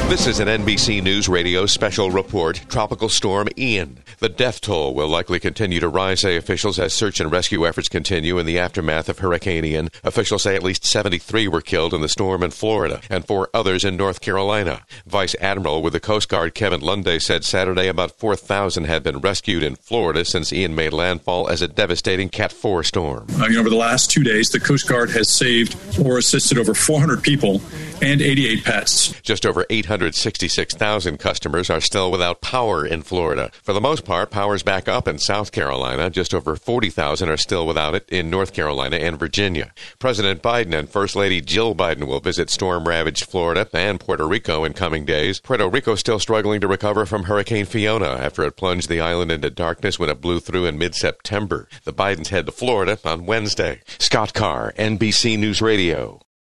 This is an NBC News Radio special report. Tropical storm Ian. The death toll will likely continue to rise, say officials, as search and rescue efforts continue in the aftermath of Hurricane Ian. Officials say at least 73 were killed in the storm in Florida and 4 others in North Carolina. Vice Admiral with the Coast Guard Kevin Lunde said Saturday about 4,000 had been rescued in Florida since Ian made landfall as a devastating Cat 4 storm. Over the last 2 days, the Coast Guard has saved or assisted over 400 people and 88 pets. Just over 866,000 customers are still without power in Florida. For the most part, power's back up in South Carolina. Just over 40,000 are still without it in North Carolina and Virginia. President Biden and First Lady Jill Biden will visit storm-ravaged Florida and Puerto Rico in coming days. Puerto Rico still struggling to recover from Hurricane Fiona after it plunged the island into darkness when it blew through in mid-September. The Bidens head to Florida on Wednesday. Scott Carr, NBC News Radio.